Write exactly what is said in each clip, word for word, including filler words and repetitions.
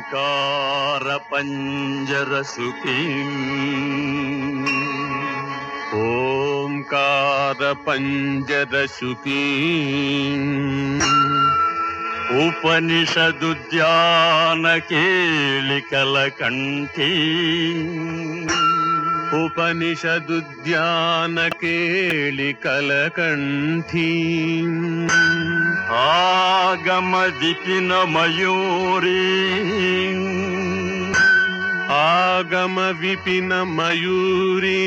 ఓంకార పంజర సుఖీం ఓంకార పంజర సుఖీం ఉపనిషదుద్యాన కేళికల కంఠీ ఉపనిషదుద్యాన కేళికల కంఠీ ఆగమ విపిన మయూరీ ఆగమ విపిన మయూరీ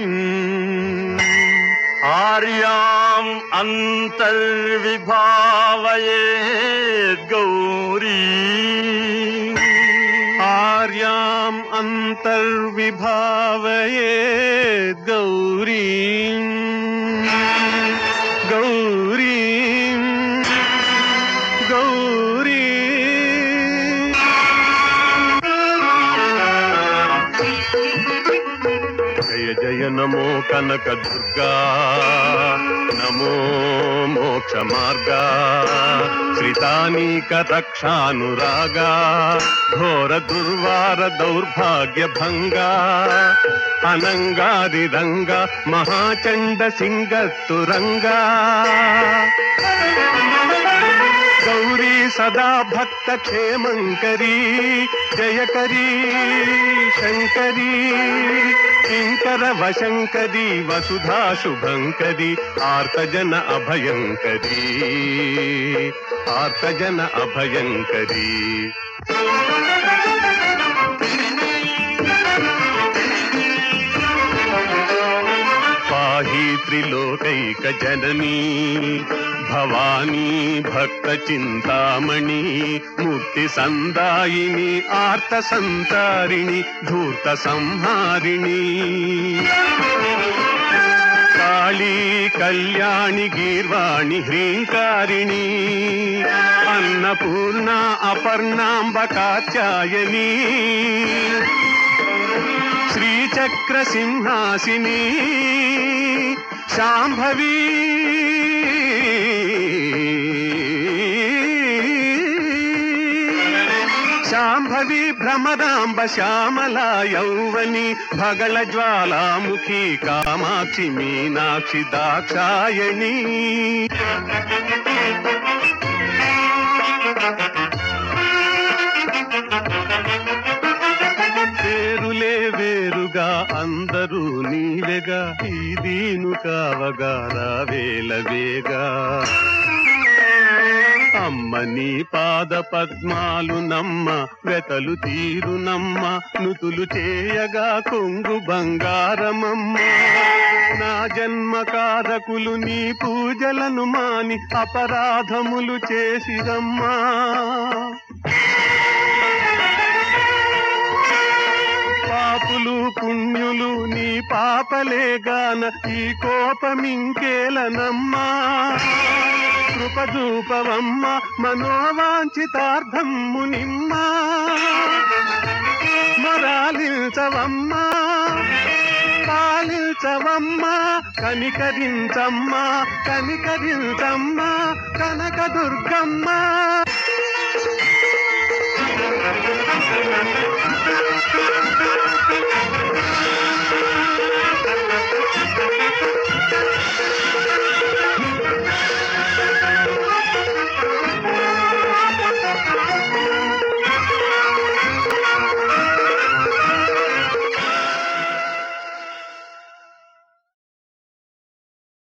ఆర్యాం అంతర్విభావయేద్ గౌరీ ఆర్యాం అంతర్విభావయేద్ గౌరీ గౌరీ గౌరీ జయ జయ నమో కనక దుర్గా నమో మోక్ష మార్గా శ్రితానీక రక్షానురాగా ఘోర దుర్వార దౌర్భాగ్య భంగా అనంగారి రంగ మహాచండ సింగత్తురంగా గౌరీ సదా భక్త క్షేమంకరీ జయకరీ శంకరీ కింకర వశంకరీ వసుధా శుభంకరీ ఆర్తజన అభయంకరీ ఆర్తజన అభయంకరీ పాహి త్రిలోకైక జననీ భవానీ భక్త చింతామణి ముక్తి సందాయిని ఆర్త సంతారిణి ధూర్త సంహారిణి కాళీ కళ్యాణి గీర్వాణి హ్రీంకారిణి అన్నపూర్ణ అపర్ణాంబ కాత్యాయని శ్రీచక్ర సింహాసిని శాంభవి శాంభవి భ్రమరాంబ శ్యామలా యౌవని భగళ జ్వాలాముఖి కామాక్షి మీనాక్షి దాక్షాయణి పేరులే వేరుగా అందరూ నీవెగా ఈ దీను కావగా రావేల వేగా అమ్మ నీ పాద పద్మాలు నమ్మ వెతలు తీరునమ్మ నుతులు చేయగా కొంగు బంగారమమ్మ నా జన్మ కారకులు నీ పూజలను మాని అపరాధములు చేసిరమ్మా పాపులు పుణ్యులు నీ పాపలేగాన ఈ కోపమింకేలనమ్మా కృపదూపవమ్మ మనోవాంఛితార్థము నిమ్మ మరాలించవమ్మ పాలించవమ్మ కనికరించమ్మ కనికరించమ్మ కనక దుర్గమ్మ